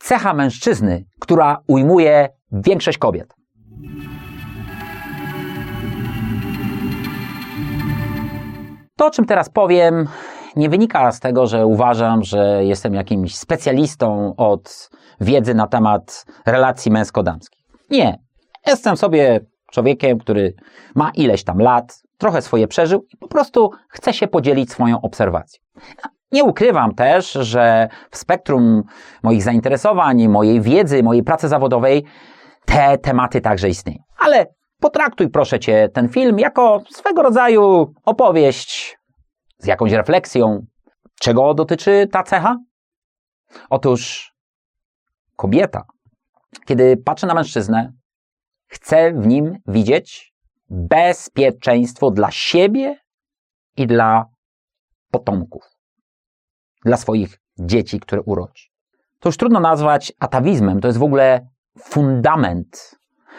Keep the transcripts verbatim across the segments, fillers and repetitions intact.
cecha mężczyzny, która ujmuje większość kobiet. To, o czym teraz powiem, nie wynika z tego, że uważam, że jestem jakimś specjalistą od wiedzy na temat relacji męsko-damskich. Nie. Jestem sobie człowiekiem, który ma ileś tam lat, trochę swoje przeżył i po prostu chce się podzielić swoją obserwacją. Nie ukrywam też, że w spektrum moich zainteresowań, mojej wiedzy, mojej pracy zawodowej te tematy także istnieją. Ale potraktuj proszę Cię ten film jako swego rodzaju opowieść z jakąś refleksją. Czego dotyczy ta cecha? Otóż kobieta, kiedy patrzy na mężczyznę, chce w nim widzieć bezpieczeństwo dla siebie i dla potomków, dla swoich dzieci, które urodzi. To już trudno nazwać atawizmem, to jest w ogóle fundament,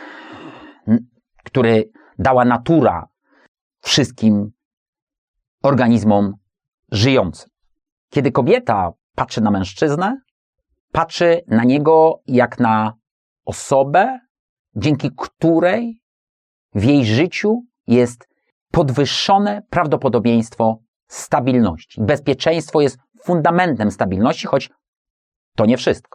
który dała natura wszystkim organizmom żyjącym. Kiedy kobieta patrzy na mężczyznę, patrzy na niego jak na osobę, dzięki której w jej życiu jest podwyższone prawdopodobieństwo stabilności. Bezpieczeństwo jest fundamentem stabilności, choć to nie wszystko.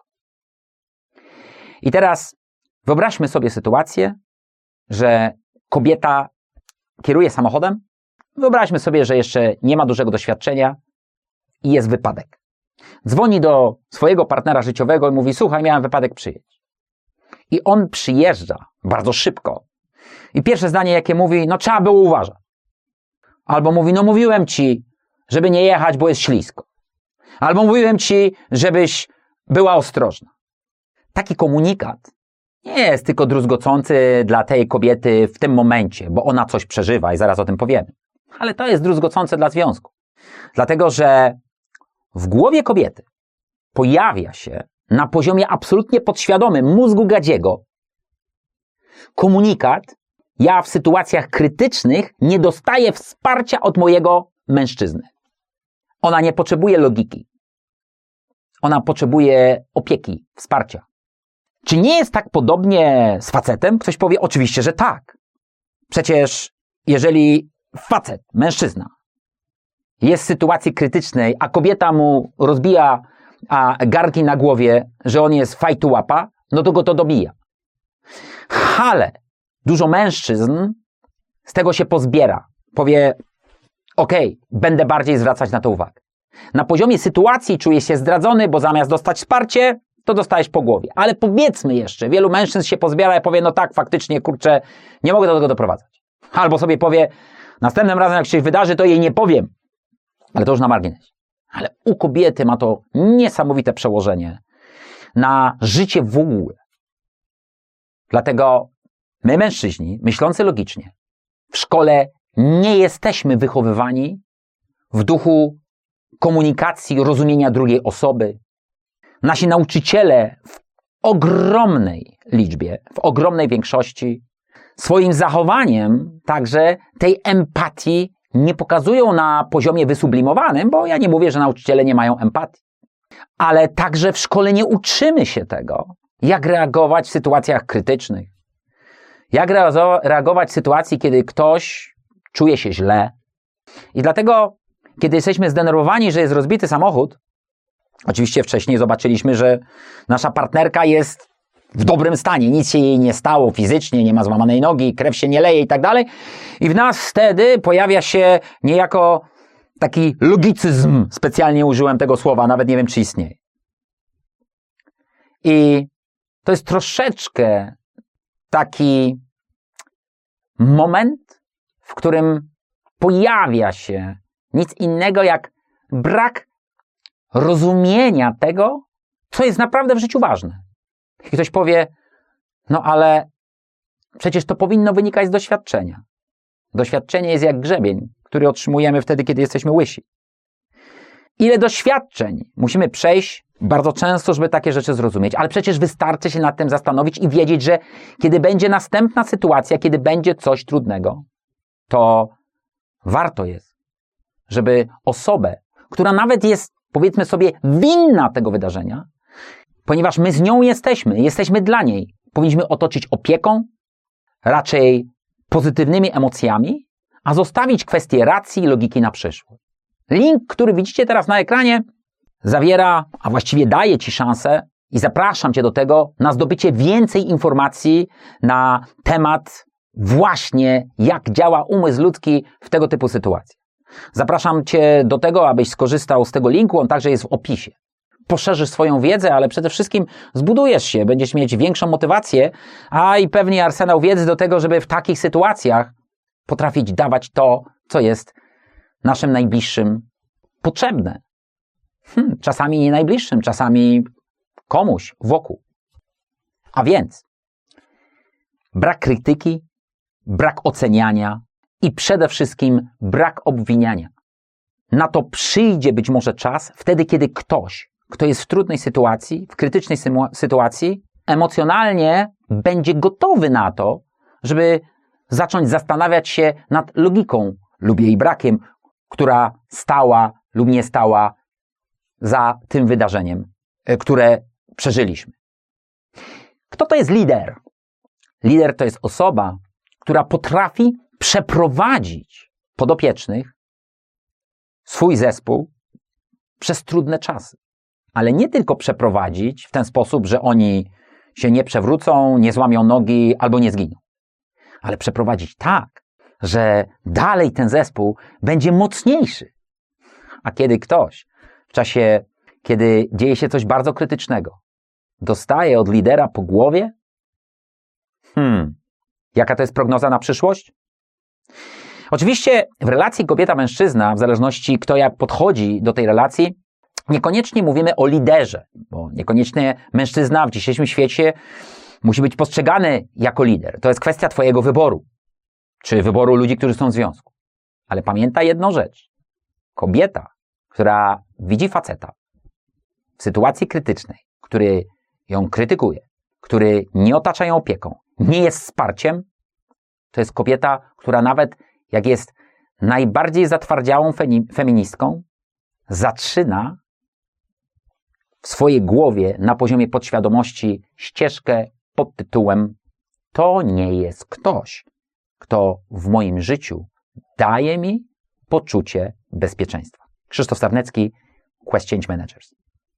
I teraz wyobraźmy sobie sytuację, że kobieta kieruje samochodem. Wyobraźmy sobie, że jeszcze nie ma dużego doświadczenia i jest wypadek. Dzwoni do swojego partnera życiowego i mówi: słuchaj, miałem wypadek, przyjedź. I on przyjeżdża bardzo szybko. I pierwsze zdanie, jakie mówi: no trzeba było uważać. Albo mówi: no mówiłem ci, żeby nie jechać, bo jest ślisko. Albo mówiłem ci, żebyś była ostrożna. Taki komunikat nie jest tylko druzgocący dla tej kobiety w tym momencie, bo ona coś przeżywa i zaraz o tym powiemy. Ale to jest druzgocące dla związku. Dlatego, że w głowie kobiety pojawia się na poziomie absolutnie podświadomym mózgu gadziego komunikat: ja w sytuacjach krytycznych nie dostaję wsparcia od mojego mężczyzny. Ona nie potrzebuje logiki. Ona potrzebuje opieki, wsparcia. Czy nie jest tak podobnie z facetem? Ktoś powie: oczywiście, że tak. Przecież jeżeli facet, mężczyzna jest w sytuacji krytycznej, a kobieta mu rozbija a garnki na głowie, że on jest fajtułapa, no to go to dobija. Ale dużo mężczyzn z tego się pozbiera. Powie: okej, będę bardziej zwracać na to uwagę. Na poziomie sytuacji czuje się zdradzony, bo zamiast dostać wsparcie, to dostajesz po głowie. Ale powiedzmy jeszcze, wielu mężczyzn się pozbiera i powie: no tak, faktycznie, kurczę, nie mogę do tego doprowadzać. Albo sobie powie: następnym razem, jak się wydarzy, to jej nie powiem. Ale to już na marginesie. Ale u kobiety ma to niesamowite przełożenie na życie w ogóle. Dlatego my, mężczyźni, myślący logicznie, w szkole nie jesteśmy wychowywani w duchu komunikacji, rozumienia drugiej osoby. Nasi nauczyciele w ogromnej liczbie, w ogromnej większości swoim zachowaniem także tej empatii nie pokazują na poziomie wysublimowanym, bo ja nie mówię, że nauczyciele nie mają empatii. Ale także w szkole nie uczymy się tego, jak reagować w sytuacjach krytycznych. Jak reagować w sytuacji, kiedy ktoś czuje się źle. I dlatego, kiedy jesteśmy zdenerwowani, że jest rozbity samochód, oczywiście wcześniej zobaczyliśmy, że nasza partnerka jest w dobrym stanie, nic się jej nie stało fizycznie, nie ma złamanej nogi, krew się nie leje i tak dalej. I w nas wtedy pojawia się niejako taki logicyzm, specjalnie użyłem tego słowa, nawet nie wiem, czy istnieje. I to jest troszeczkę taki moment, w którym pojawia się nic innego jak brak rozumienia tego, co jest naprawdę w życiu ważne. I ktoś powie: no ale przecież to powinno wynikać z doświadczenia. Doświadczenie jest jak grzebień, który otrzymujemy wtedy, kiedy jesteśmy łysi. Ile doświadczeń musimy przejść bardzo często, żeby takie rzeczy zrozumieć, ale przecież wystarczy się nad tym zastanowić i wiedzieć, że kiedy będzie następna sytuacja, kiedy będzie coś trudnego, to warto jest, żeby osobę, która nawet jest, powiedzmy sobie, winna tego wydarzenia, ponieważ my z nią jesteśmy, jesteśmy dla niej. Powinniśmy otoczyć opieką, raczej pozytywnymi emocjami, a zostawić kwestię racji i logiki na przyszłość. Link, który widzicie teraz na ekranie, zawiera, a właściwie daje Ci szansę i zapraszam Cię do tego na zdobycie więcej informacji na temat właśnie jak działa umysł ludzki w tego typu sytuacjach. Zapraszam Cię do tego, abyś skorzystał z tego linku, on także jest w opisie. Poszerzysz swoją wiedzę, ale przede wszystkim zbudujesz się, będziesz mieć większą motywację, a i pewnie arsenał wiedzy do tego, żeby w takich sytuacjach potrafić dawać to, co jest naszym najbliższym potrzebne. Hmm, czasami nie najbliższym, czasami komuś wokół. A więc brak krytyki, brak oceniania i przede wszystkim brak obwiniania. Na to przyjdzie być może czas wtedy, kiedy ktoś, kto jest w trudnej sytuacji, w krytycznej sytuacji, emocjonalnie będzie gotowy na to, żeby zacząć zastanawiać się nad logiką lub jej brakiem, która stała lub nie stała za tym wydarzeniem, które przeżyliśmy. Kto to jest lider? Lider to jest osoba, która potrafi przeprowadzić podopiecznych, swój zespół przez trudne czasy. Ale nie tylko przeprowadzić w ten sposób, że oni się nie przewrócą, nie złamią nogi albo nie zginą. Ale przeprowadzić tak, że dalej ten zespół będzie mocniejszy. A kiedy ktoś w czasie, kiedy dzieje się coś bardzo krytycznego, dostaje od lidera po głowie? Hmm, jaka to jest prognoza na przyszłość? Oczywiście w relacji kobieta-mężczyzna, w zależności kto jak podchodzi do tej relacji, niekoniecznie mówimy o liderze, bo niekoniecznie mężczyzna w dzisiejszym świecie musi być postrzegany jako lider. To jest kwestia twojego wyboru, czy wyboru ludzi, którzy są w związku. Ale pamiętaj jedną rzecz. Kobieta, która widzi faceta w sytuacji krytycznej, który ją krytykuje, który nie otacza ją opieką, nie jest wsparciem, to jest kobieta, która nawet jak jest najbardziej zatwardziałą feministką, zaczyna w swojej głowie na poziomie podświadomości ścieżkę pod tytułem to nie jest ktoś, kto w moim życiu daje mi poczucie bezpieczeństwa. Krzysztof Sarnecki, Quest Change Managers.